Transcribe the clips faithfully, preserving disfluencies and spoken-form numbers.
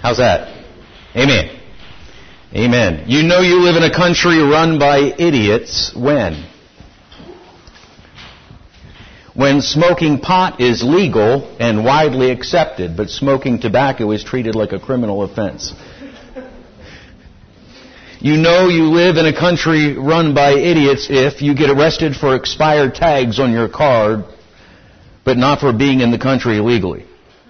How's that? Amen. Amen. You know you live in a country run by idiots when? When smoking pot is legal and widely accepted, but smoking tobacco is treated like a criminal offense. You know you live in a country run by idiots if you get arrested for expired tags on your card, but not for being in the country illegally.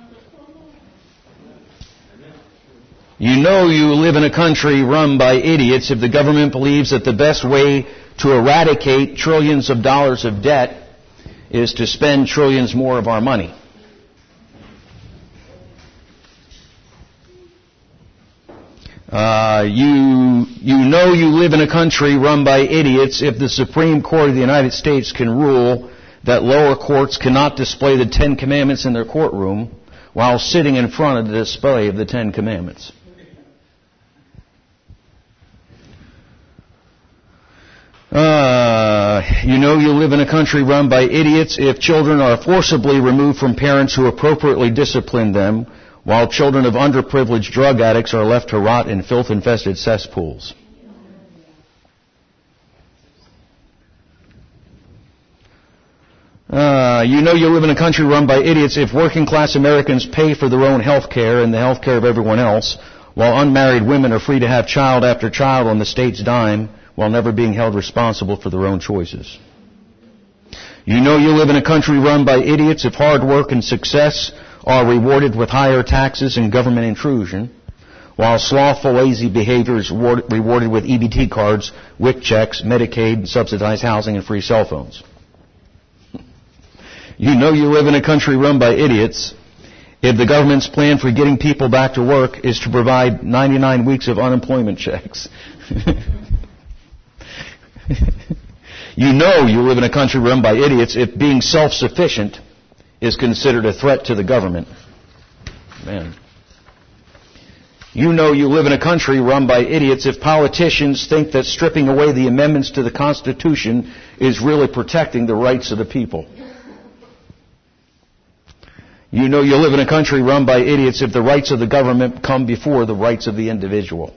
You know you live in a country run by idiots if the government believes that the best way to eradicate trillions of dollars of debt is to spend trillions more of our money. Uh, you, you know you live in a country run by idiots if the Supreme Court of the United States can rule that lower courts cannot display the Ten Commandments in their courtroom while sitting in front of the display of the Ten Commandments. Uh, you know you live in a country run by idiots if children are forcibly removed from parents who appropriately discipline them, while children of underprivileged drug addicts are left to rot in filth-infested cesspools. Uh, you know you live in a country run by idiots if working-class Americans pay for their own health care and the health care of everyone else, while unmarried women are free to have child after child on the state's dime, while never being held responsible for their own choices. You know you live in a country run by idiots if hard work and success are rewarded with higher taxes and government intrusion, while slothful, lazy behavior is rewarded with E B T cards, W I C checks, Medicaid, subsidized housing, and free cell phones. You know you live in a country run by idiots if the government's plan for getting people back to work is to provide ninety-nine weeks of unemployment checks. You know you live in a country run by idiots if being self-sufficient is considered a threat to the government. Man. You know you live in a country run by idiots if politicians think that stripping away the amendments to the Constitution is really protecting the rights of the people. You know you live in a country run by idiots if the rights of the government come before the rights of the individual.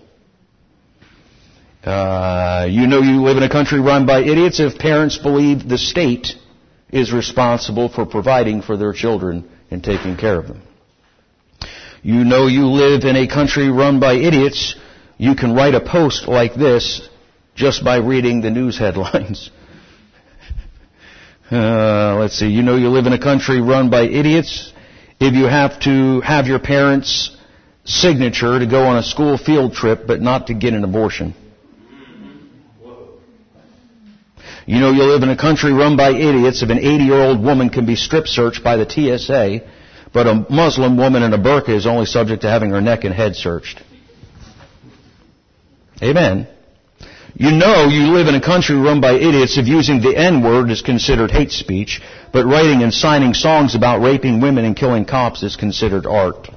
Uh, you know you live in a country run by idiots if parents believe the state is responsible for providing for their children and taking care of them. You know you live in a country run by idiots. You can write a post like this just by reading the news headlines. Uh, let's see. You know you live in a country run by idiots if you have to have your parents' signature to go on a school field trip but not to get an abortion. You know you live in a country run by idiots if an eighty-year-old woman can be strip searched by the T S A, but a Muslim woman in a burqa is only subject to having her neck and head searched. Amen. You know you live in a country run by idiots if using the N-word is considered hate speech, but writing and signing songs about raping women and killing cops is considered art.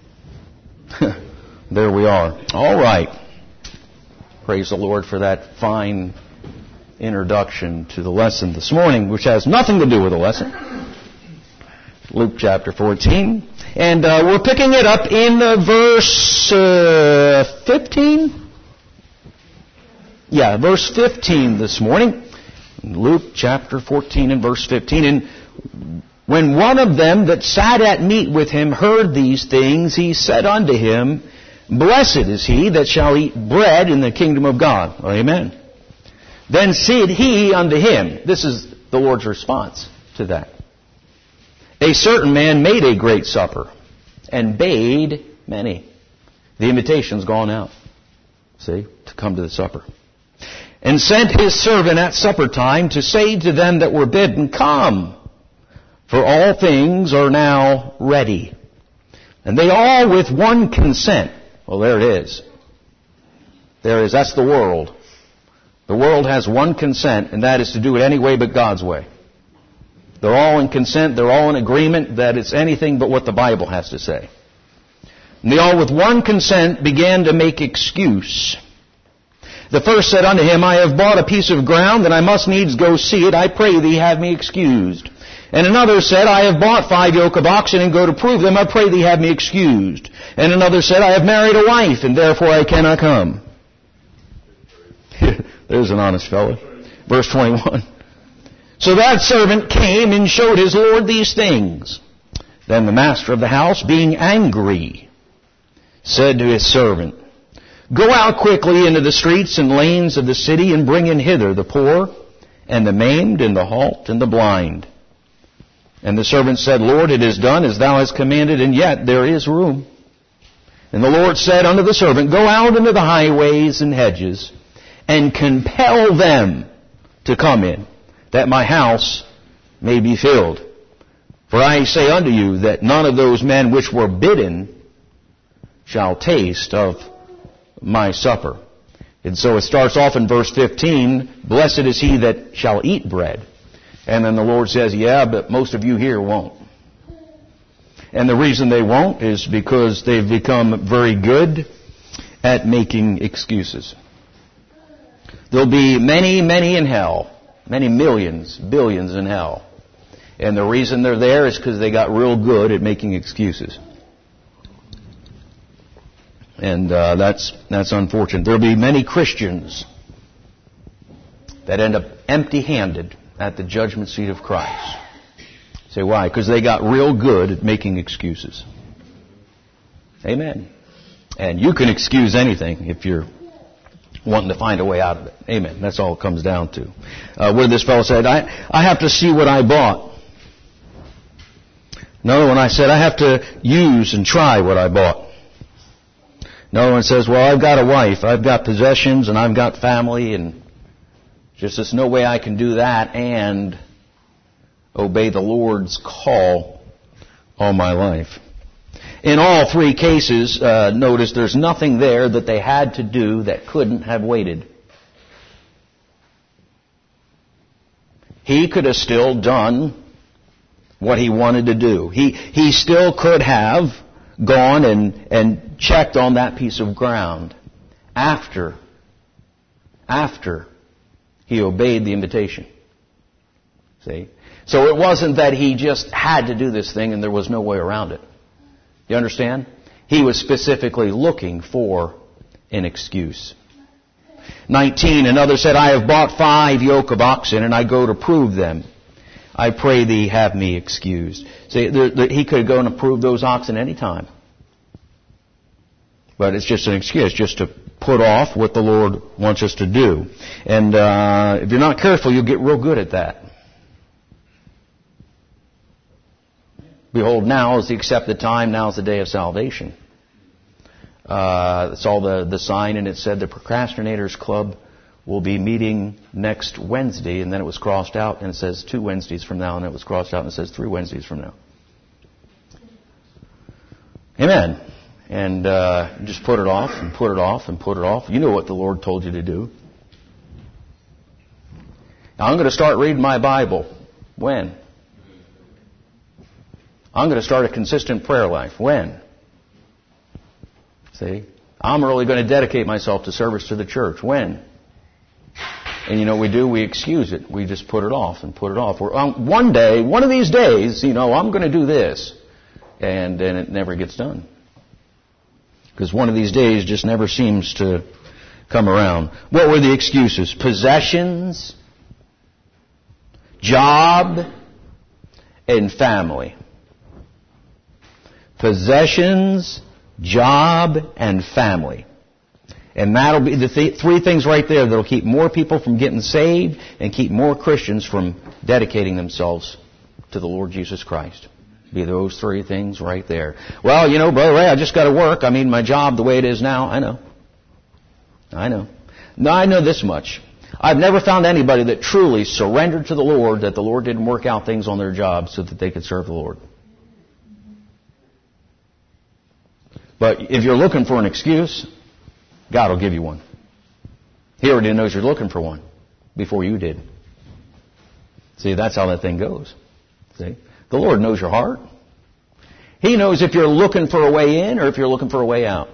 There we are. All right. Praise the Lord for that fine introduction to the lesson this morning, which has nothing to do with the lesson. Luke chapter fourteen. And uh, we're picking it up in uh, verse uh, fifteen. Yeah, verse fifteen this morning. Luke chapter fourteen and verse fifteen. And when one of them that sat at meat with him heard these things, he said unto him, Blessed is he that shall eat bread in the kingdom of God. Amen. Then said he unto him, this is the Lord's response to that. A certain man made a great supper and bade many. The invitation's gone out, see, to come to the supper. And sent his servant at supper time to say to them that were bidden, Come, for all things are now ready. And they all with one consent. Well, there it is. There it is. That's the world. The world has one consent, and that is to do it any way but God's way. They're all in consent. They're all in agreement that it's anything but what the Bible has to say. And they all with one consent began to make excuse. The first said unto him, I have bought a piece of ground, and I must needs go see it. I pray thee, have me excused. And another said, I have bought five yoke of oxen and go to prove them. I pray thee have me excused. And another said, I have married a wife, and therefore I cannot come. There's an honest fellow. Verse twenty-one. So that servant came and showed his lord these things. Then the master of the house, being angry, said to his servant, Go out quickly into the streets and lanes of the city, and bring in hither the poor, and the maimed, and the halt, and the blind. And the servant said, Lord, it is done as thou hast commanded, and yet there is room. And the Lord said unto the servant, Go out into the highways and hedges, and compel them to come in, that my house may be filled. For I say unto you, that none of those men which were bidden shall taste of my supper. And so it starts off in verse fifteen, Blessed is he that shall eat bread. And then the Lord says, yeah, but most of you here won't. And the reason they won't is because they've become very good at making excuses. There'll be many, many in hell. Many millions, billions in hell. And the reason they're there is because they got real good at making excuses. And uh, that's that's unfortunate. There'll be many Christians that end up empty-handed at the judgment seat of Christ. Say, why? Because they got real good at making excuses. Amen. And you can excuse anything if you're wanting to find a way out of it. Amen. That's all it comes down to. Uh, where this fellow said, I, I have to see what I bought. Another one, I said, I have to use and try what I bought. Another one says, well, I've got a wife, I've got possessions, and I've got family, and just there's no way I can do that and obey the Lord's call all my life. In all three cases, uh, notice there's nothing there that they had to do that couldn't have waited. He could have still done what he wanted to do. He he still could have gone and, and checked on that piece of ground after, after he obeyed the invitation. See? So it wasn't that he just had to do this thing and there was no way around it. You understand? He was specifically looking for an excuse. nineteen, another said, I have bought five yoke of oxen, and I go to prove them. I pray thee have me excused. See, there, there, he could go and prove those oxen any time. But it's just an excuse, just to put off what the Lord wants us to do. And uh, if you're not careful, you'll get real good at that. Behold, now is the accepted time, now is the day of salvation. Uh, that's all the, the sign, and it said the Procrastinators Club will be meeting next Wednesday, and then it was crossed out, and it says two Wednesdays from now, and it was crossed out, and it says three Wednesdays from now. Amen. And uh, just put it off, and put it off, and put it off. You know what the Lord told you to do. Now, I'm going to start reading my Bible. When? I'm going to start a consistent prayer life. When? See? I'm really going to dedicate myself to service to the church. When? And you know what we do? We excuse it. We just put it off and put it off. We're, um, one day, one of these days, you know, I'm going to do this. And then it never gets done. Because one of these days just never seems to come around. What were the excuses? Possessions, job, and family. Possessions, job, and family. And that'll be the th- three things right there that'll keep more people from getting saved and keep more Christians from dedicating themselves to the Lord Jesus Christ. Be those three things right there. Well, you know, Brother Ray, I just got to work. I mean, my job the way it is now, I know. I know. Now, I know this much. I've never found anybody that truly surrendered to the Lord that the Lord didn't work out things on their job so that they could serve the Lord. But if you're looking for an excuse, God will give you one. He already knows you're looking for one before you did. See, that's how that thing goes. See? The Lord knows your heart. He knows if you're looking for a way in or if you're looking for a way out.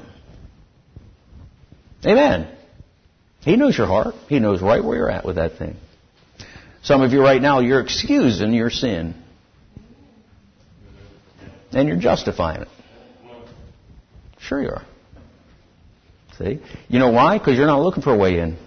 Amen. He knows your heart. He knows right where you're at with that thing. Some of you right now, you're excusing your sin. And you're justifying it. Sure you are. See? You know why? Because you're not looking for a way in.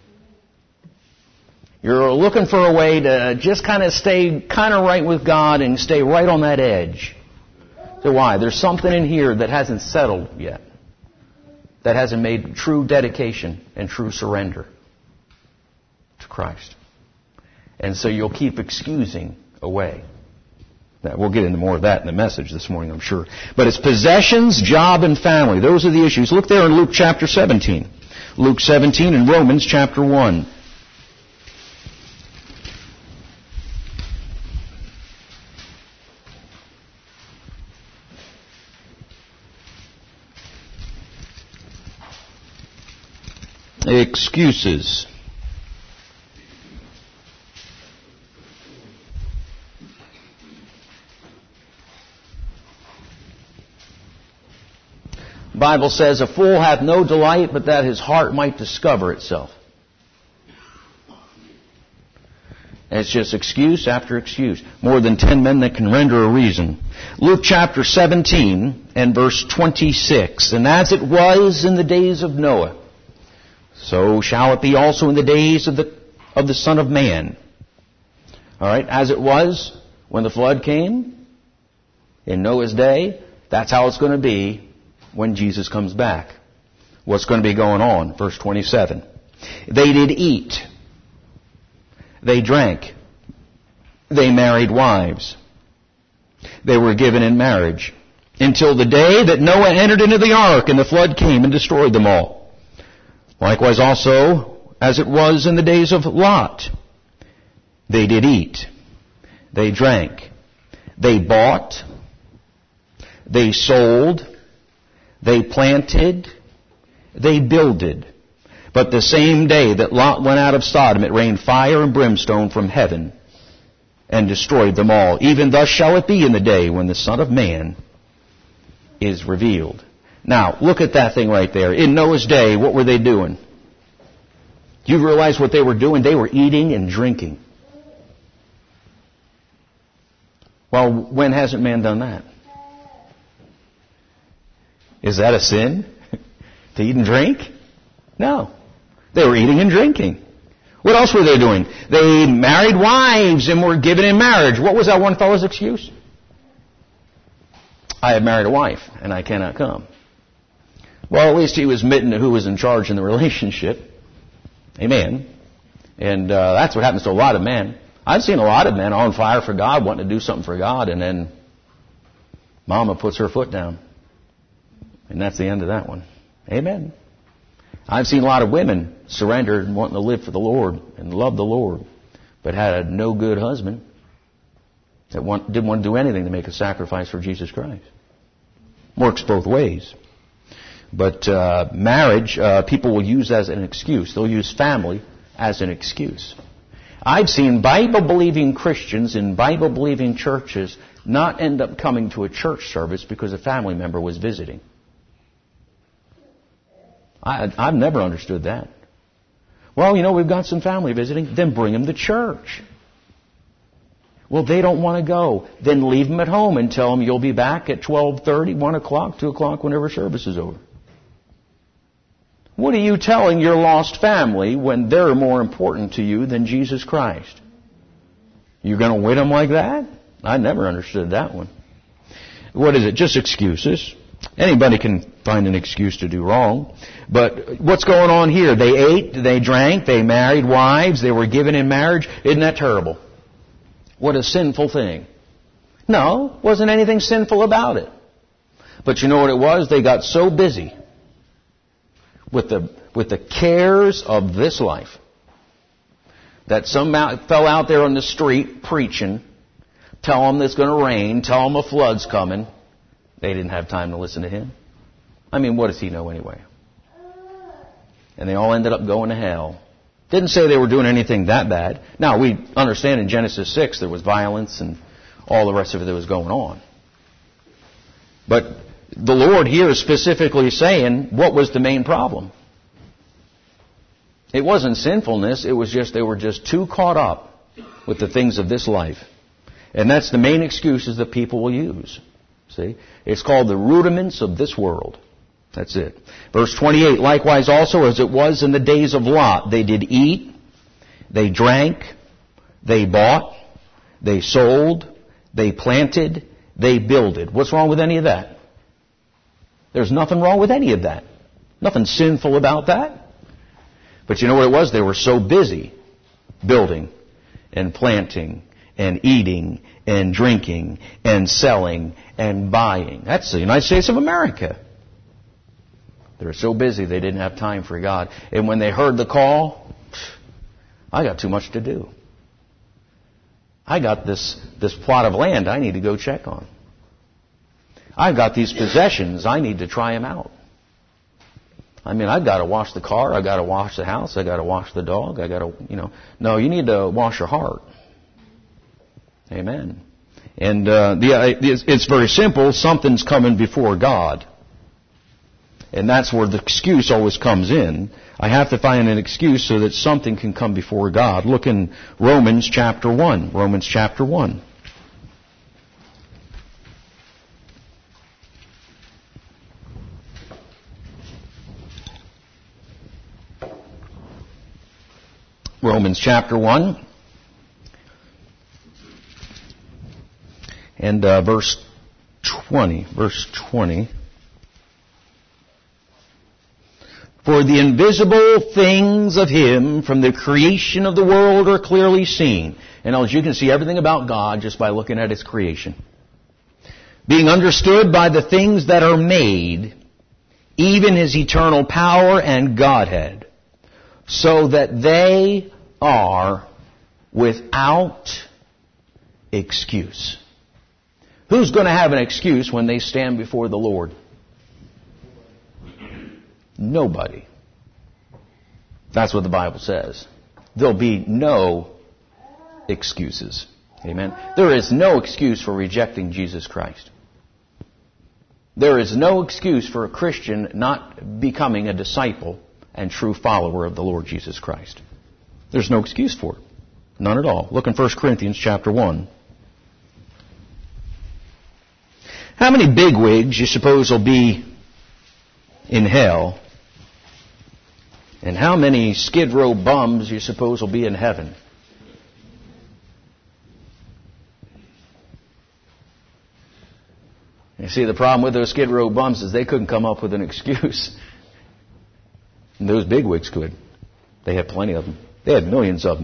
You're looking for a way to just kind of stay kind of right with God and stay right on that edge. So why? There's something in here that hasn't settled yet. That hasn't made true dedication and true surrender to Christ. And so you'll keep excusing away. Now, we'll get into more of that in the message this morning, I'm sure. But it's possessions, job, and family. Those are the issues. Look there in Luke chapter seventeen. Luke seventeen and Romans chapter one. Excuses. The Bible says, a fool hath no delight but that his heart might discover itself. And it's just excuse after excuse. More than ten men that can render a reason. Luke chapter seventeen and verse twenty-six. And as it was in the days of Noah, so shall it be also in the days of the of the Son of Man. All right, as it was when the flood came in Noah's day, that's how it's going to be when Jesus comes back. What's going to be going on? Verse twenty-seven. They did eat. They drank. They married wives. They were given in marriage until the day that Noah entered into the ark and the flood came and destroyed them all. Likewise also, as it was in the days of Lot, they did eat, they drank, they bought, they sold, they planted, they builded. But the same day that Lot went out of Sodom, it rained fire and brimstone from heaven and destroyed them all. Even thus shall it be in the day when the Son of Man is revealed. Now, look at that thing right there. In Noah's day, what were they doing? Do you realize what they were doing? They were eating and drinking. Well, when hasn't man done that? Is that a sin? To eat and drink? No. They were eating and drinking. What else were they doing? They married wives and were given in marriage. What was that one fellow's excuse? I have married a wife and I cannot come. Well, at least he was admitting to who was in charge in the relationship. Amen. And uh, that's what happens to a lot of men. I've seen a lot of men on fire for God, wanting to do something for God, and then mama puts her foot down. And that's the end of that one. Amen. I've seen a lot of women surrender and wanting to live for the Lord and love the Lord, but had a no good husband that want, didn't want to do anything to make a sacrifice for Jesus Christ. Works both ways. But uh, marriage, uh, people will use as an excuse. They'll use family as an excuse. I've seen Bible-believing Christians in Bible-believing churches not end up coming to a church service because a family member was visiting. I, I've never understood that. Well, you know, we've got some family visiting. Then bring them to church. Well, they don't want to go. Then leave them at home and tell them you'll be back at twelve thirty, one o'clock, two o'clock, whenever service is over. What are you telling your lost family when they're more important to you than Jesus Christ? You're going to win them like that? I never understood that one. What is it? Just excuses. Anybody can find an excuse to do wrong. But what's going on here? They ate, they drank, they married wives, they were given in marriage. Isn't that terrible? What a sinful thing. No, wasn't anything sinful about it. But you know what it was? They got so busy with the with the cares of this life that some out, fell out there on the street preaching, tell them it's going to rain, tell them a flood's coming. They didn't have time to listen to him. I mean, what does he know anyway? And they all ended up going to hell. Didn't say they were doing anything that bad. Now, we understand in Genesis six there was violence and all the rest of it that was going on. But the Lord here is specifically saying what was the main problem. It wasn't sinfulness. It was just they were just too caught up with the things of this life. And that's the main excuses that people will use. See? It's called the rudiments of this world. That's it. Verse twenty-eight, likewise also as it was in the days of Lot, they did eat, they drank, they bought, they sold, they planted, they builded. What's wrong with any of that? There's nothing wrong with any of that. Nothing sinful about that. But you know what it was? They were so busy building and planting and eating and drinking and selling and buying. That's the United States of America. They were so busy they didn't have time for God. And when they heard the call, I got too much to do. I got this, this plot of land I need to go check on. I've got these possessions. I need to try them out. I mean, I've got to wash the car. I've got to wash the house. I've got to wash the dog. I've got to, you know. No, you need to wash your heart. Amen. And uh, the, it's, it's very simple. Something's coming before God. And that's where the excuse always comes in. I have to find an excuse so that something can come before God. Look in Romans chapter one. Romans chapter one. Romans chapter one. And uh, verse twenty. Verse twenty. For the invisible things of Him from the creation of the world are clearly seen. And as you can see everything about God just by looking at His creation. Being understood by the things that are made, even His eternal power and Godhead, so that they are without excuse. Who's going to have an excuse when they stand before the Lord? Nobody. That's what the Bible says. There'll be no excuses. Amen. There is no excuse for rejecting Jesus Christ. There is no excuse for a Christian not becoming a disciple and true follower of the Lord Jesus Christ. There's no excuse for it. None at all. Look in First Corinthians chapter one. How many bigwigs you suppose will be in hell? And how many skid row bums you suppose will be in heaven? You see, the problem with those skid row bums is they couldn't come up with an excuse. And those bigwigs could. They had plenty of them. They had millions of them.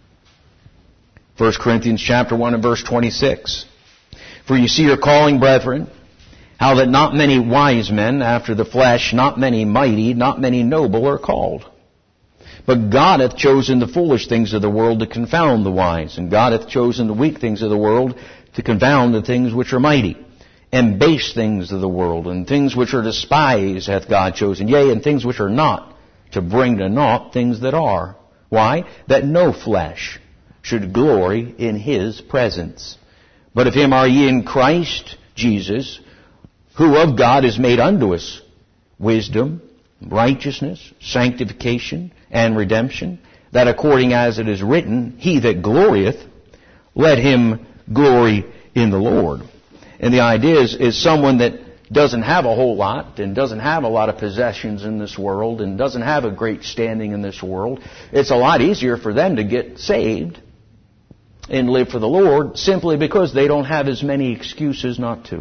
First Corinthians chapter one and verse twenty-six. For you see your calling, brethren, how that not many wise men after the flesh, not many mighty, not many noble are called. But God hath chosen the foolish things of the world to confound the wise. And God hath chosen the weak things of the world to confound the things which are mighty. And base things of the world, and things which are despised hath God chosen. Yea, and things which are not, to bring to naught things that are. Why? That no flesh should glory in His presence. But of Him are ye in Christ Jesus, who of God is made unto us wisdom, righteousness, sanctification, and redemption, that according as it is written, He that glorieth, let him glory in the Lord. And the idea is, is someone that doesn't have a whole lot and doesn't have a lot of possessions in this world and doesn't have a great standing in this world. It's a lot easier for them to get saved and live for the Lord simply because they don't have as many excuses not to.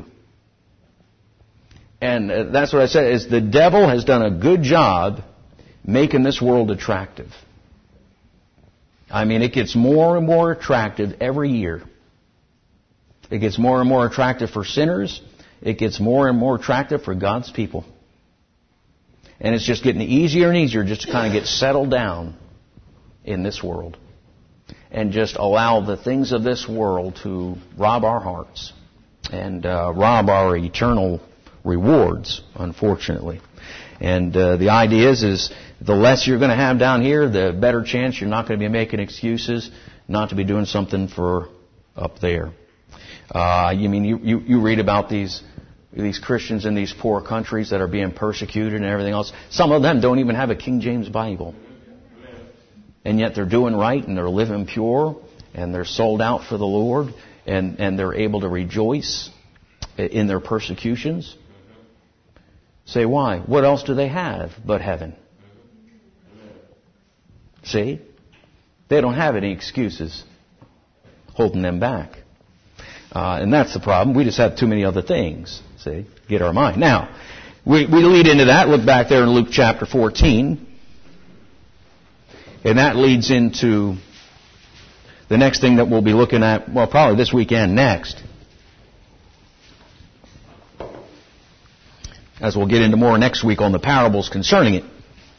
And that's what I said, is the devil has done a good job making this world attractive. I mean, it gets more and more attractive every year. It gets more and more attractive for sinners. It gets more and more attractive for God's people. And it's just getting easier and easier just to kind of get settled down in this world. And just allow the things of this world to rob our hearts. And uh, rob our eternal rewards, unfortunately. And uh, the idea is, is the less you're going to have down here, the better chance you're not going to be making excuses not to be doing something for up there. Uh, you mean you, you, you read about these these Christians in these poor countries that are being persecuted and everything else. Some of them don't even have a King James Bible. And yet they're doing right and they're living pure and they're sold out for the Lord and, and they're able to rejoice. in their persecutions. Say, why? What else do they have but heaven? See? They don't have any excuses holding them back. Uh, and that's the problem. We just have too many other things. See? Get our mind. Now, we, we lead into that. Look back there in Luke chapter fourteen. And that leads into the next thing that we'll be looking at, well, probably this weekend next. As we'll get into more next week on the parables concerning it.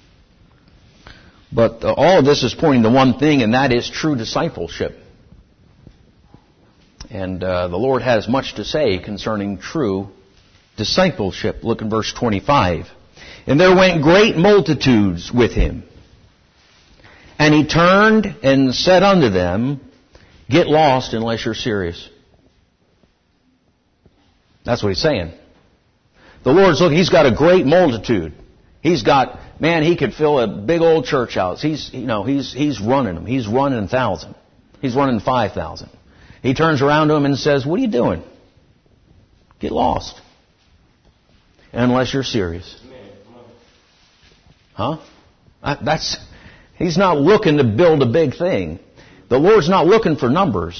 But uh, all of this is pointing to one thing, and that is true discipleship. And uh, the Lord has much to say concerning true discipleship. Look in verse twenty-five. And there went great multitudes with him. And he turned and said unto them, get lost unless you're serious. That's what he's saying. The Lord's looking, he's got a great multitude. He's got, man, he could fill a big old church house. He's, you know, he's, he's running them. He's running a thousand. He's running five thousand. He turns around to them and says, what are you doing? Get lost. Unless you're serious. Huh? That's, he's not looking to build a big thing. The Lord's not looking for numbers.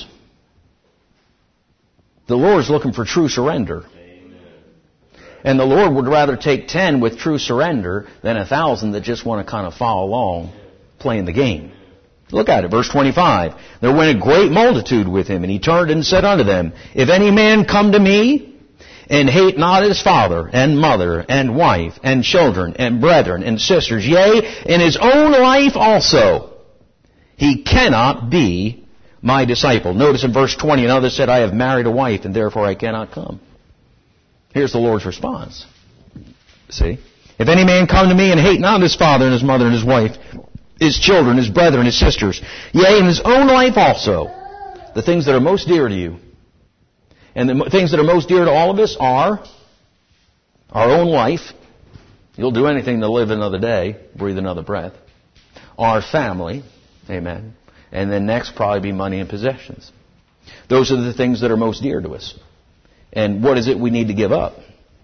The Lord's looking for true surrender. And the Lord would rather take ten with true surrender than a thousand that just want to kind of follow along playing the game. Look at it, verse twenty-five. There went a great multitude with him, and he turned and said unto them, if any man come to me, and hate not his father, and mother, and wife, and children, and brethren, and sisters, yea, and his own life also, he cannot be my disciple. Notice in verse twenty, another said, I have married a wife, and therefore I cannot come. Here's the Lord's response. See? If any man come to me and hate not his father and his mother and his wife, his children, his brethren, his sisters, yea, and his own life also, the things that are most dear to you, and the things that are most dear to all of us are our own life. You'll do anything to live another day, breathe another breath. Our family, amen. And then next probably be money and possessions. Those are the things that are most dear to us. And what is it we need to give up?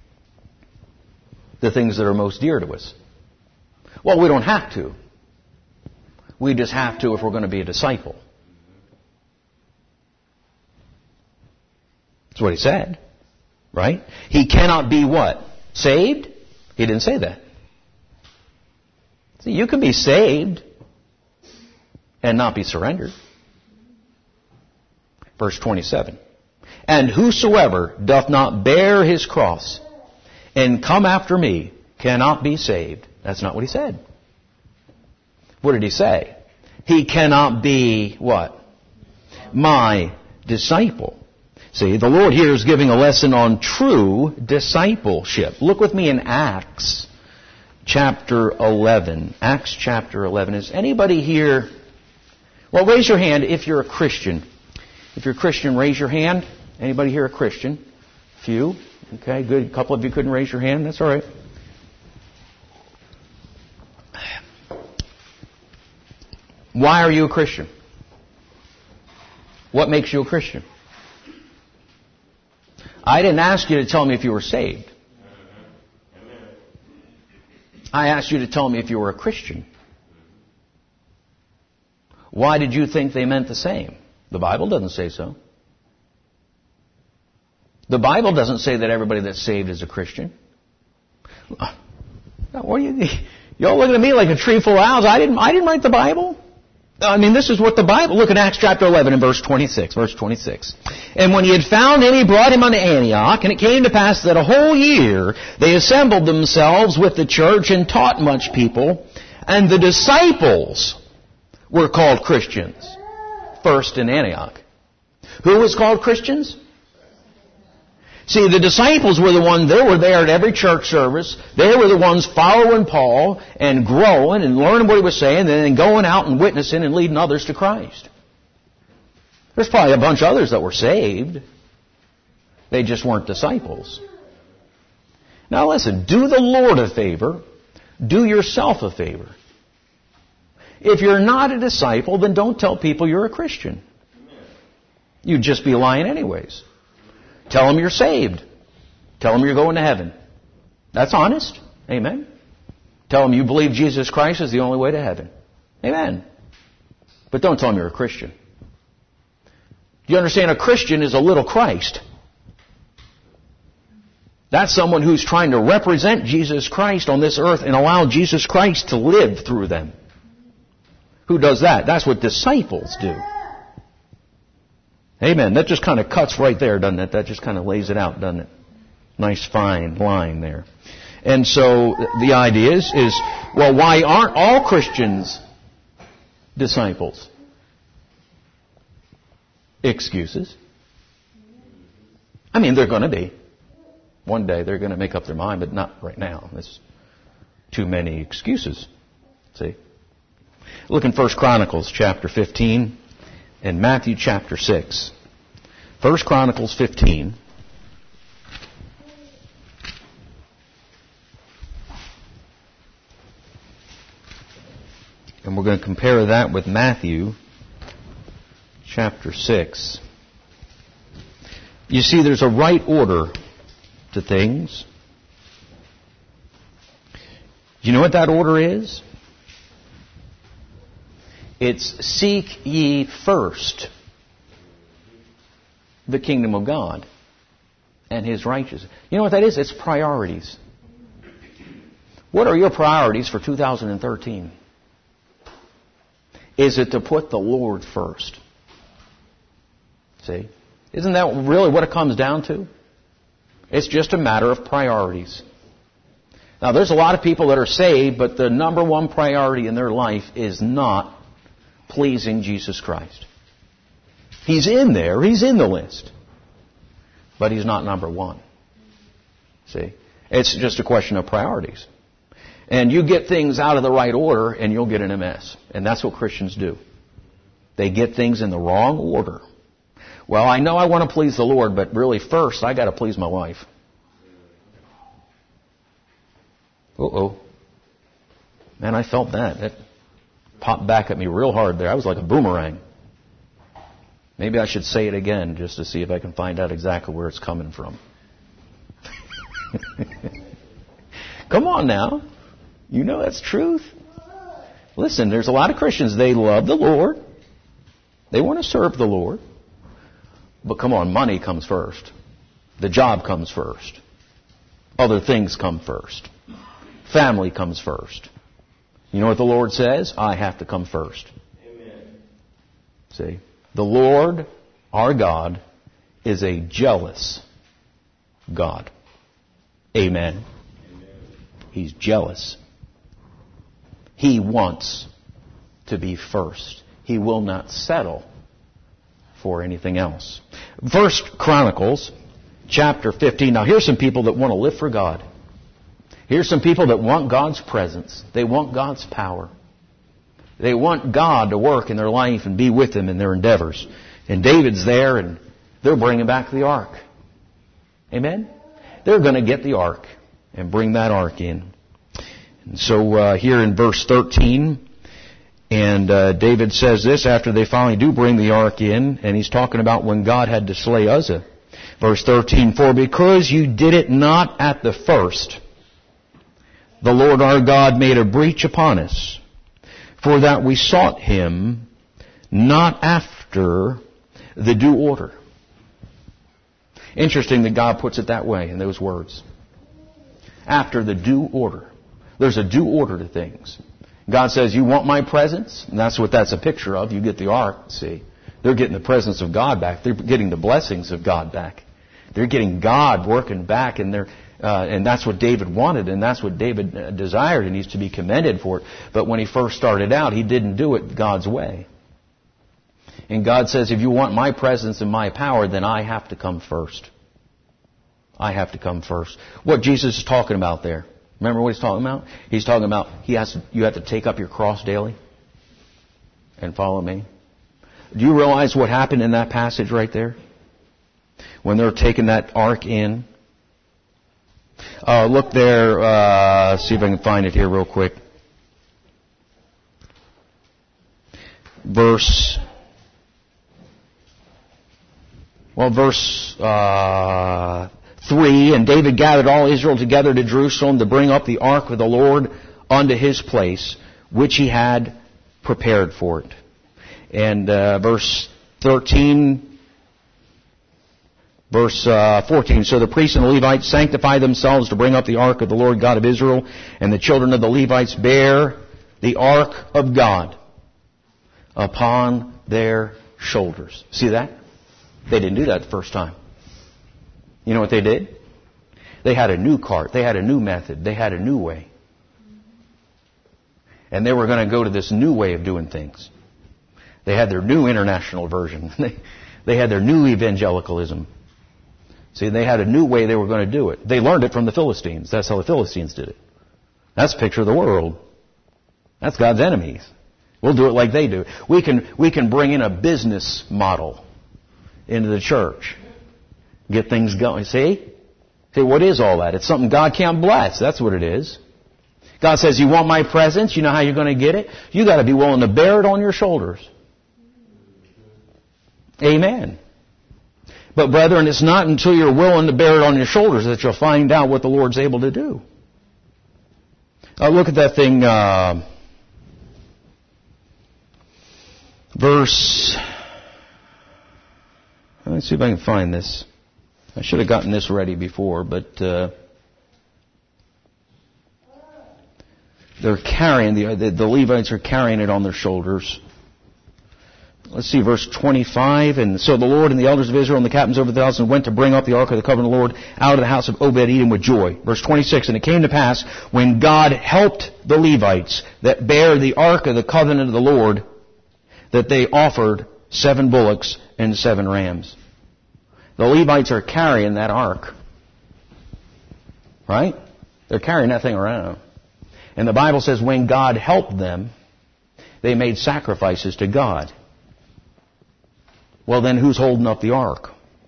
The things that are most dear to us. Well, we don't have to. We just have to if we're going to be a disciple. That's what he said. Right? He cannot be what? Saved? He didn't say that. See, you can be saved and not be surrendered. Verse twenty-seven. And whosoever doth not bear his cross and come after me cannot be saved. That's not what he said. What did he say? He cannot be what? My disciple. See, the Lord here is giving a lesson on true discipleship. Look with me in Acts chapter eleven. Acts chapter eleven. Is anybody here? Well, raise your hand if you're a Christian. If you're a Christian, raise your hand. Anybody here a Christian? Few. Okay, good. A couple of you couldn't raise your hand. That's all right. Why are you a Christian? What makes you a Christian? I didn't ask you to tell me if you were saved. I asked you to tell me if you were a Christian. Why did you think they meant the same? The Bible doesn't say so. The Bible doesn't say that everybody that's saved is a Christian. What are you? Y'all looking at me like a tree full of owls. I didn't. I didn't write the Bible. I mean, this is what the Bible... Look at Acts chapter eleven and verse twenty-six. Verse twenty-six. And when he had found him, he brought him unto Antioch. And it came to pass that a whole year they assembled themselves with the church and taught much people. And the disciples were called Christians. First in Antioch. Who was called Christians? See, the disciples were the ones, they were there at every church service. They were the ones following Paul and growing and learning what he was saying and then going out and witnessing and leading others to Christ. There's probably a bunch of others that were saved. They just weren't disciples. Now listen, do the Lord a favor. Do yourself a favor. If you're not a disciple, then don't tell people you're a Christian. You'd just be lying anyways. Tell them you're saved. Tell them you're going to heaven. That's honest. Amen. Tell them you believe Jesus Christ is the only way to heaven. Amen. But don't tell them you're a Christian. Do you understand? A Christian is a little Christ. That's someone who's trying to represent Jesus Christ on this earth and allow Jesus Christ to live through them. Who does that? That's what disciples do. Amen. That just kind of cuts right there, doesn't it? That just kind of lays it out, doesn't it? Nice fine line there. And so the idea is, is, well, why aren't all Christians disciples? Excuses. I mean, they're going to be. One day they're going to make up their mind, but not right now. There's too many excuses. See? Look in First Chronicles chapter fifteen and Matthew chapter six. First Chronicles fifteen. And we're going to compare that with Matthew chapter six. You see, there's a right order to things. Do you know what that order is? It's seek ye first the kingdom of God and His righteousness. You know what that is? It's priorities. What are your priorities for two thousand thirteen? Is it to put the Lord first? See? Isn't that really what it comes down to? It's just a matter of priorities. Now, there's a lot of people that are saved, but the number one priority in their life is not pleasing Jesus Christ. He's in there. He's in the list. But He's not number one. See? It's just a question of priorities. And you get things out of the right order, and you'll get in a mess. And that's what Christians do. They get things in the wrong order. Well, I know I want to please the Lord, but really first I got to please my wife. Uh-oh. Man, I felt that. That popped back at me real hard there. I was like a boomerang. Maybe I should say it again just to see if I can find out exactly where it's coming from. Come on now. You know that's truth. Listen, there's a lot of Christians, they love the Lord. They want to serve the Lord. But come on, money comes first. The job comes first. Other things come first. Family comes first. You know what the Lord says? I have to come first. Amen. See? The Lord, our God, is a jealous God. Amen. Amen. He's jealous. He wants to be first. He will not settle for anything else. First Chronicles chapter fifteen. Now here's some people that want to live for God. Here's some people that want God's presence. They want God's power. They want God to work in their life and be with them in their endeavors. And David's there, and they're bringing back the ark. Amen? They're going to get the ark and bring that ark in. And so uh, here in verse thirteen, and uh, David says this after they finally do bring the ark in, and he's talking about when God had to slay Uzzah. Verse thirteen, for because you did it not at the first, the Lord our God made a breach upon us, for that we sought Him not after the due order. Interesting that God puts it that way in those words. After the due order. There's a due order to things. God says, you want my presence? And that's what that's a picture of. You get the ark, see. They're getting the presence of God back. They're getting the blessings of God back. They're getting God working back in their... Uh, and that's what David wanted, and that's what David uh, desired, and he's to be commended for it. But when he first started out, he didn't do it God's way. And God says, if you want my presence and my power, then I have to come first. I have to come first. What Jesus is talking about there. Remember what he's talking about? He's talking about he has to, you have to take up your cross daily and follow me. Do you realize what happened in that passage right there? When they're taking that ark in. Uh, look there, uh, see if I can find it here real quick. Verse, well, verse uh, three, and David gathered all Israel together to Jerusalem to bring up the ark of the Lord unto his place, which he had prepared for it. And uh, verse thirteen, verse uh, fourteen, so the priests and the Levites sanctify themselves to bring up the ark of the Lord God of Israel, and the children of the Levites bear the ark of God upon their shoulders. See that? They didn't do that the first time. You know what they did? They had a new cart. They had a new method. They had a new way. And they were going to go to this new way of doing things. They had their new international version. They, they had their new evangelicalism. See, they had a new way they were going to do it. They learned it from the Philistines. That's how the Philistines did it. That's a picture of the world. That's God's enemies. We'll do it like they do. We can, we can bring in a business model into the church. Get things going. See? See, what is all that? It's something God can't bless. That's what it is. God says, you want my presence? You know how you're going to get it? You got to be willing to bear it on your shoulders. Amen. But brethren, it's not until you're willing to bear it on your shoulders that you'll find out what the Lord's able to do. Uh, look at that thing, uh, verse, let's see if I can find this. I should have gotten this ready before, but uh, they're carrying, the, the, the Levites are carrying it on their shoulders. Let's see, verse twenty-five. And so the Lord and the elders of Israel and the captains over the thousand went to bring up the ark of the covenant of the Lord out of the house of Obed-Edom with joy. Verse twenty-six. And it came to pass, when God helped the Levites that bare the ark of the covenant of the Lord, that they offered seven bullocks and seven rams. The Levites are carrying that ark. Right? They're carrying that thing around. And the Bible says when God helped them, they made sacrifices to God. Well, then who's holding up the ark?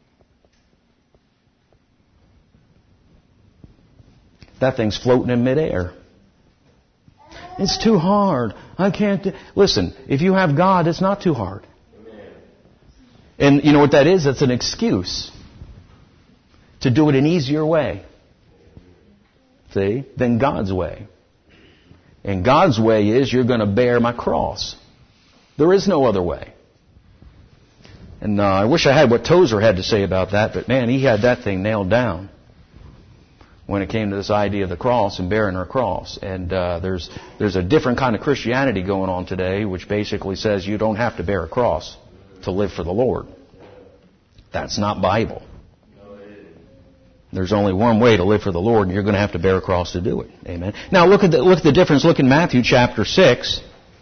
That thing's floating in midair. It's too hard. I can't do... Listen, if you have God, it's not too hard. And you know what that is? That's an excuse to do it an easier way. See? Than God's way. And God's way is you're going to bear my cross. There is no other way. And uh, I wish I had what Tozer had to say about that, but man, he had that thing nailed down when it came to this idea of the cross and bearing our cross. And uh, there's there's a different kind of Christianity going on today, which basically says you don't have to bear a cross to live for the Lord. That's not Bible. There's only one way to live for the Lord, and you're going to have to bear a cross to do it. Amen. Now look at the, look at the difference. Look in Matthew chapter six.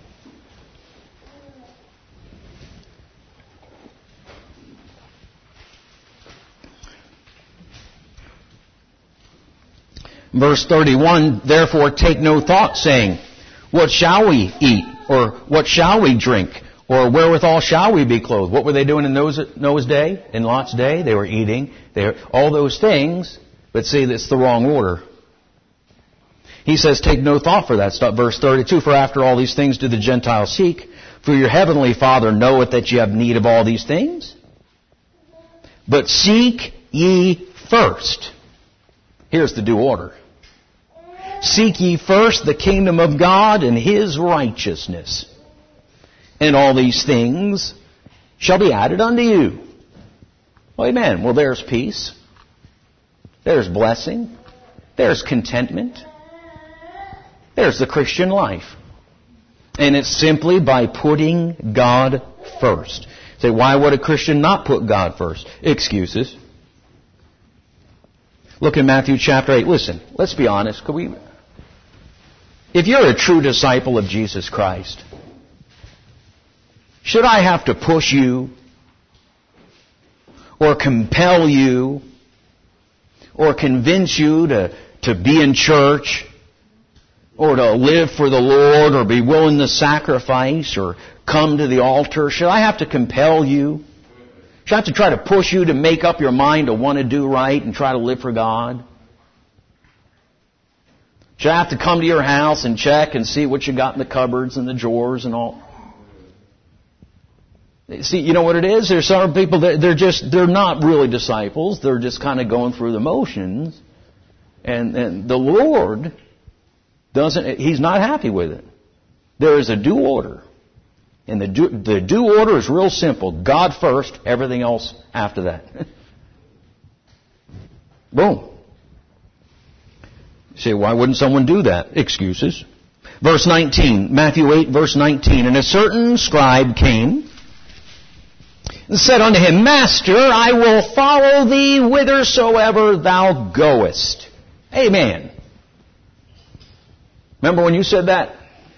Verse thirty-one, therefore take no thought, saying, what shall we eat? Or what shall we drink? Or wherewithal shall we be clothed? What were they doing in Noah's, Noah's day? In Lot's day? They were eating. They were, all those things. But see, that's the wrong order. He says, take no thought for that stuff. Verse thirty-two, for after all these things do the Gentiles seek. For your heavenly Father knoweth that ye have need of all these things. But seek ye first. Here's the due order. Seek ye first the kingdom of God and His righteousness. And all these things shall be added unto you. Well, amen. Well, there's peace. There's blessing. There's contentment. There's the Christian life. And it's simply by putting God first. Say, why would a Christian not put God first? Excuses. Look in Matthew chapter eight. Listen, let's be honest. Could we... If you're a true disciple of Jesus Christ, should I have to push you or compel you or convince you to, to be in church or to live for the Lord or be willing to sacrifice or come to the altar? Should I have to compel you? Should I have to try to push you to make up your mind to want to do right and try to live for God? Should I have to come to your house and check and see what you got in the cupboards and the drawers and all? See, you know what it is? There's some people that they're just, they're not really disciples. They're just kind of going through the motions. And, and the Lord doesn't, He's not happy with it. There is a due order. And the due, the due order is real simple. God first, everything else after that. Boom. You say, why wouldn't someone do that? Excuses. Verse nineteen, Matthew eight, verse nineteen. And a certain scribe came and said unto him, Master, I will follow thee whithersoever thou goest. Amen. Remember when you said that?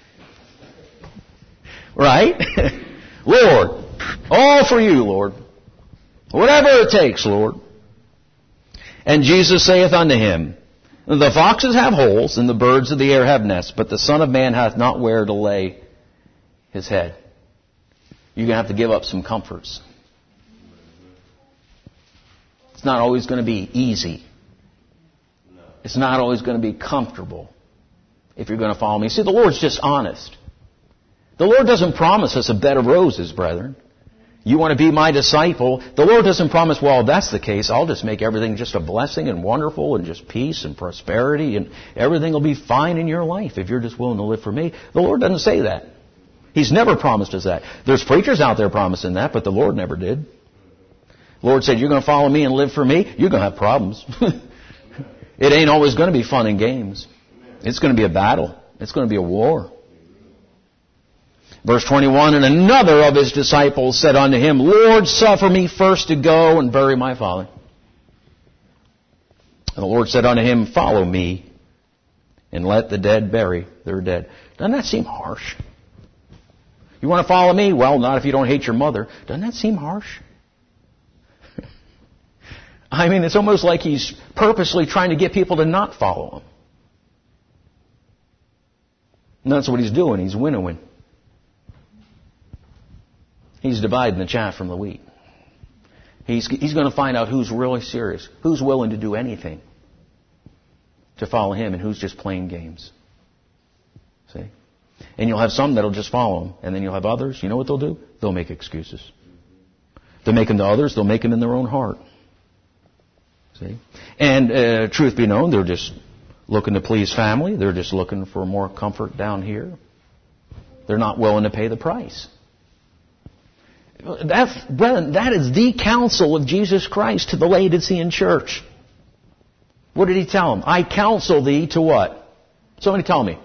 Right? Lord, all for you, Lord. Whatever it takes, Lord. And Jesus saith unto him, the foxes have holes, and the birds of the air have nests, but the Son of Man hath not where to lay his head. You're going to have to give up some comforts. It's not always going to be easy. It's not always going to be comfortable if you're going to follow me. See, the Lord's just honest. The Lord doesn't promise us a bed of roses, brethren. You want to be my disciple. The Lord doesn't promise, well, if that's the case, I'll just make everything just a blessing and wonderful and just peace and prosperity and everything will be fine in your life if you're just willing to live for me. The Lord doesn't say that. He's never promised us that. There's preachers out there promising that, but the Lord never did. The Lord said, you're going to follow me and live for me, you're going to have problems. It ain't always going to be fun and games. It's going to be a battle. It's going to be a war. Verse twenty-one, and another of his disciples said unto him, Lord, suffer me first to go and bury my father. And the Lord said unto him, follow me, and let the dead bury their dead. Doesn't that seem harsh? You want to follow me? Well, not if you don't hate your mother. Doesn't that seem harsh? I mean, it's almost like he's purposely trying to get people to not follow him. And that's what he's doing. He's winnowing. He's dividing the chaff from the wheat. He's, he's going to find out who's really serious, who's willing to do anything to follow him, and who's just playing games. See? And you'll have some that'll just follow him, and then you'll have others. You know what they'll do? They'll make excuses. They'll make them to others. They'll make them in their own heart. See? And uh, truth be known, they're just looking to please family. They're just looking for more comfort down here. They're not willing to pay the price. That's, brethren, that is the counsel of Jesus Christ to the Laodicean church. What did he tell them? I counsel thee to what? Somebody tell me.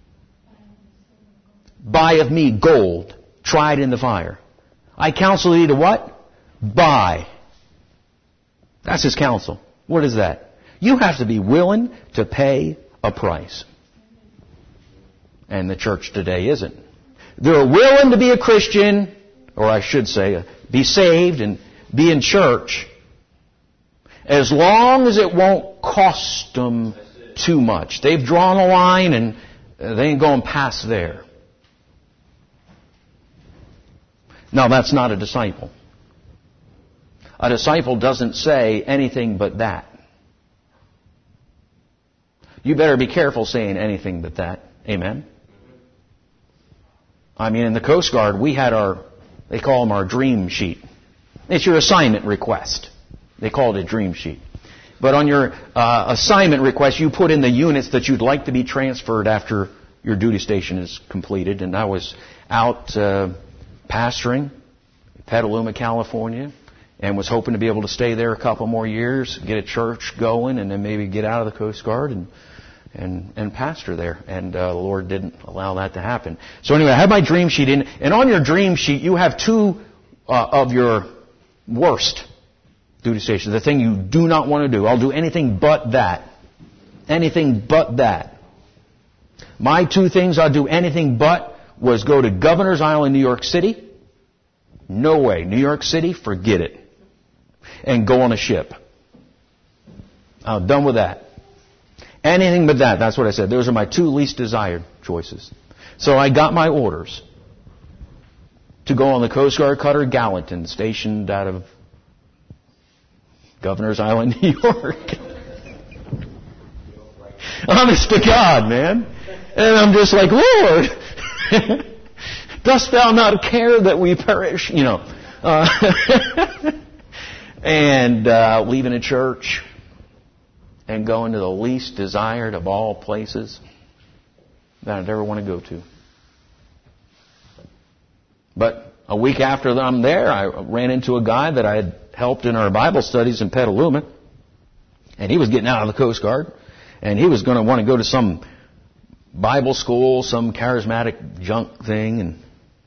Buy of me gold, tried in the fire. I counsel thee to what? Buy. That's his counsel. What is that? You have to be willing to pay a price. And the church today isn't. They're willing to be a Christian, or I should say, be saved and be in church, as long as it won't cost them too much. They've drawn a line and they ain't going past there. Now, that's not a disciple. A disciple doesn't say anything but that. You better be careful saying anything but that. Amen? I mean, in the Coast Guard, we had our, they call them our dream sheet. It's your assignment request. They call it a dream sheet. But on your uh, assignment request, you put in the units that you'd like to be transferred after your duty station is completed. And I was out uh, pastoring in Petaluma, California, and was hoping to be able to stay there a couple more years, get a church going, and then maybe get out of the Coast Guard and and, and pastor there. And uh, the Lord didn't allow that to happen. So anyway, I had my dream sheet in, and on your dream sheet, you have two uh, of your worst duty stations, the thing you do not want to do. I'll do anything but that. Anything but that. My two things I'll do anything but was go to Governor's Island, New York City. No way. New York City, forget it. And go on a ship. I'm done with that. Anything but that. That's what I said. Those are my two least desired choices. So I got my orders to go on the Coast Guard cutter Gallatin, stationed out of Governor's Island, New York. Honest to God, man. And I'm just like, Lord, Dost thou not care that we perish? You know. Uh, and uh, leaving a church and going to the least desired of all places that I'd ever want to go to. But a week after I'm there, I ran into a guy that I had helped in our Bible studies in Petaluma. And he was getting out of the Coast Guard. And he was going to want to go to some Bible school, some charismatic junk thing. And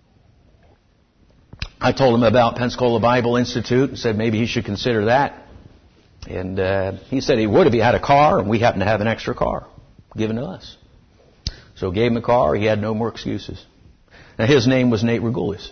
I told him about Pensacola Bible Institute and said maybe he should consider that. And uh, he said he would if he had a car, and we happened to have an extra car given to us. So gave him a car. He had no more excuses. Now his name was Nate Regulis.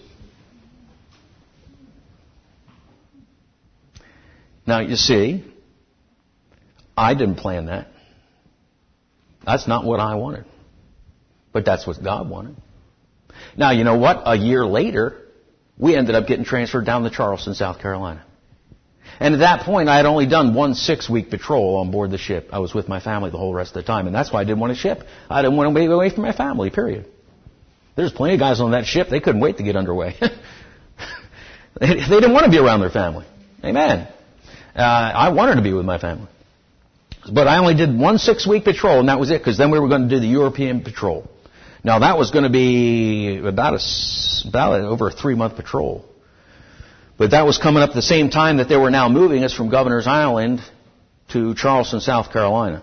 Now you see, I didn't plan that. That's not what I wanted. But that's what God wanted. Now you know what? A year later, we ended up getting transferred down to Charleston, South Carolina. And at that point, I had only done one six-week patrol on board the ship. I was with my family the whole rest of the time. And that's why I didn't want to ship. I didn't want to be away from my family, period. There's plenty of guys on that ship. They couldn't wait to get underway. They didn't want to be around their family. Amen. Uh, I wanted to be with my family. But I only did one six-week patrol, and that was it, because then we were going to do the European patrol. Now, that was going to be about, a, about over a three-month patrol. But that was coming up at the same time that they were now moving us from Governor's Island to Charleston, South Carolina.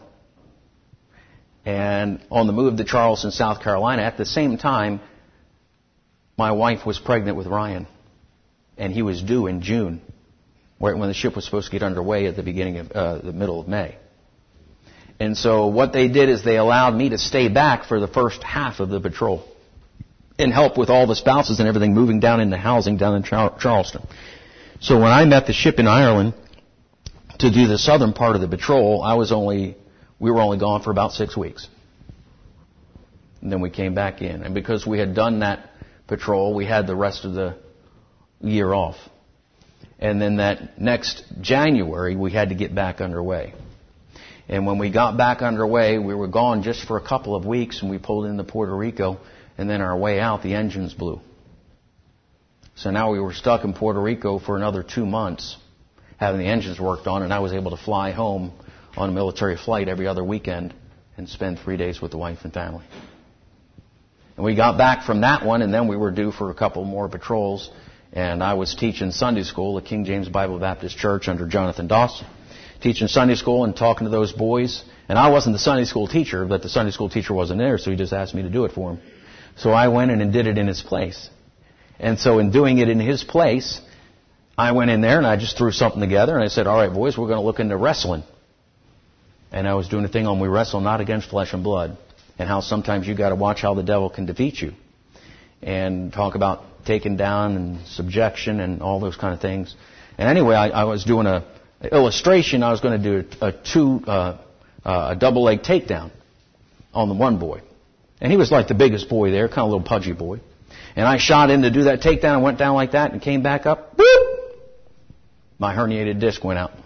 And on the move to Charleston, South Carolina, at the same time, my wife was pregnant with Ryan. And he was due in June, right when the ship was supposed to get underway at the beginning of uh, the middle of May. And so what they did is they allowed me to stay back for the first half of the patrol and help with all the spouses and everything moving down into housing down in Char- Charleston. So when I met the ship in Ireland to do the southern part of the patrol, I was only, we were only gone for about six weeks. And then we came back in. And because we had done that patrol, we had the rest of the year off. And then that next January, we had to get back underway. And when we got back underway, we were gone just for a couple of weeks, and we pulled into Puerto Rico. And then our way out, the engines blew. So now we were stuck in Puerto Rico for another two months, having the engines worked on, and I was able to fly home on a military flight every other weekend and spend three days with the wife and family. And we got back from that one, and then we were due for a couple more patrols. And I was teaching Sunday school at King James Bible Baptist Church under Jonathan Dawson, teaching Sunday school and talking to those boys. And I wasn't the Sunday school teacher, but the Sunday school teacher wasn't there, so he just asked me to do it for him. So I went in and did it in his place. And so in doing it in his place, I went in there and I just threw something together and I said, all right, boys, we're going to look into wrestling. And I was doing a thing on we wrestle not against flesh and blood, and how sometimes you got to watch how the devil can defeat you. And talk about taking down and subjection and all those kind of things. And anyway, I, I was doing a illustration. I was going to do a, a two, uh, uh, a double leg takedown on the one boy. And he was like the biggest boy there, kind of a little pudgy boy. And I shot in to do that takedown and went down like that and came back up. Boop! My herniated disc went out.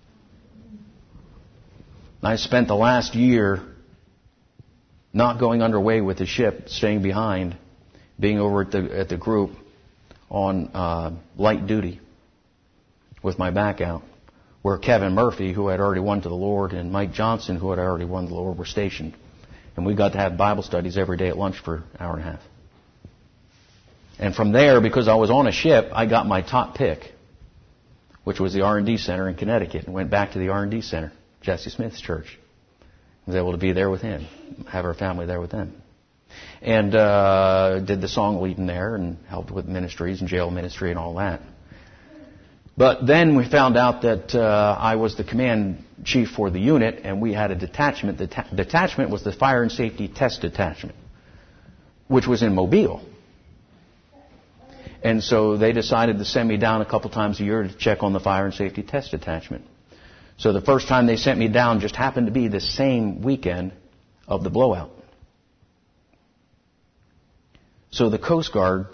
And I spent the last year not going underway with the ship, staying behind, being over at the at the group on uh, light duty with my back out, where Kevin Murphy, who had already won to the Lord, and Mike Johnson, who had already won to the Lord, were stationed. And we got to have Bible studies every day at lunch for an hour and a half. And from there, because I was on a ship, I got my top pick, which was the R and D Center in Connecticut, and went back to the R and D Center, Jesse Smith's church. I was able to be there with him, have our family there with them. And uh, did the song leading there and helped with ministries and jail ministry and all that. But then we found out that uh, I was the command chief for the unit, and we had a detachment. The ta- detachment was the Fire and Safety Test Detachment, which was in Mobile. And so they decided to send me down a couple times a year to check on the Fire and Safety Test Detachment. So the first time they sent me down just happened to be the same weekend of the blowout. So the Coast Guard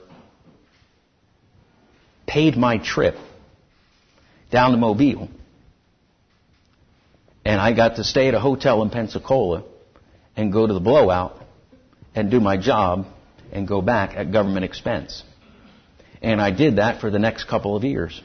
paid my trip down to Mobile. And I got to stay at a hotel in Pensacola and go to the blowout and do my job and go back at government expense. And I did that for the next couple of years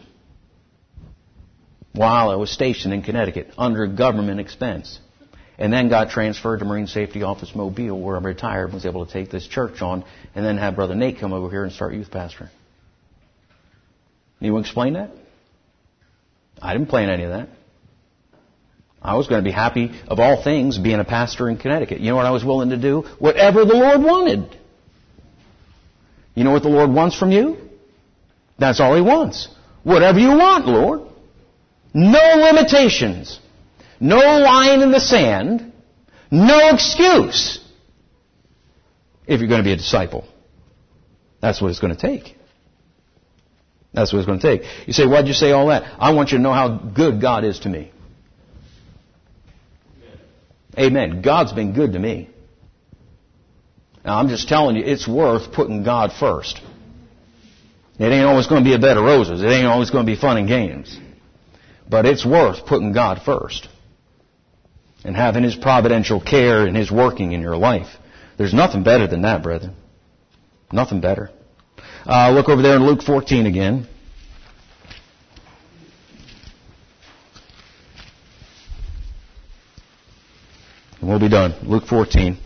while I was stationed in Connecticut under government expense. And then got transferred to Marine Safety Office Mobile, where I retired and was able to take this church on, and then have Brother Nate come over here and start youth pastoring. Anyone explain that? I didn't plan any of that. I was going to be happy of all things being a pastor in Connecticut. You know what I was willing to do? Whatever the Lord wanted. You know what the Lord wants from you? That's all He wants. Whatever you want, Lord. No limitations. No line in the sand. No excuse. If you're going to be a disciple. That's what it's going to take. That's what it's going to take. You say, why'd you say all that? I want you to know how good God is to me. Amen. Amen. God's been good to me. Now, I'm just telling you, it's worth putting God first. It ain't always going to be a bed of roses. It ain't always going to be fun and games. But it's worth putting God first. And having His providential care and His working in your life. There's nothing better than that, brethren. Nothing better. Uh, look over there in Luke fourteen again. And we'll be done. Luke fourteen.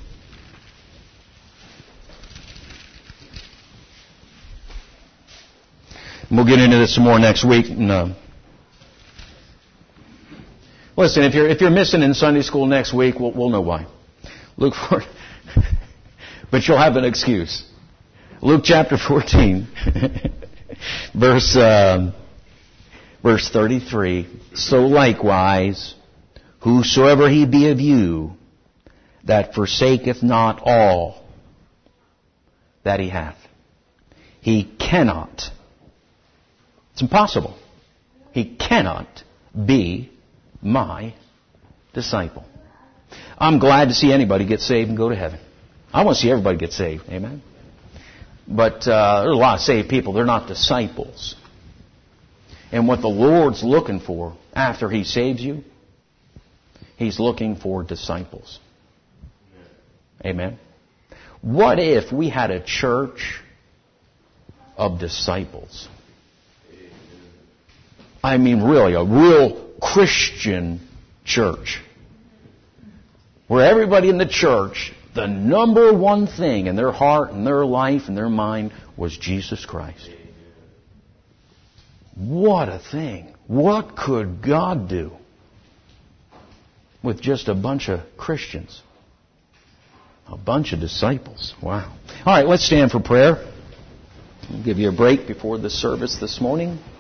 And we'll get into this some more next week. And, uh, listen, if you're if you're missing in Sunday school next week, we'll, we'll know why. Luke four, but you'll have an excuse. Luke chapter fourteen, verse uh, verse thirty-three. So likewise, whosoever he be of you that forsaketh not all that he hath, he cannot. It's impossible. He cannot be my disciple. I'm glad to see anybody get saved and go to heaven. I want to see everybody get saved. Amen. But uh, there's a lot of saved people. They're not disciples. And what the Lord's looking for after He saves you, He's looking for disciples. Amen. What if we had a church of disciples? I mean, really, a real Christian church. Where everybody in the church, the number one thing in their heart and their life and their mind was Jesus Christ. What a thing. What could God do with just a bunch of Christians? A bunch of disciples. Wow. All right, let's stand for prayer. I'll give you a break before the service this morning.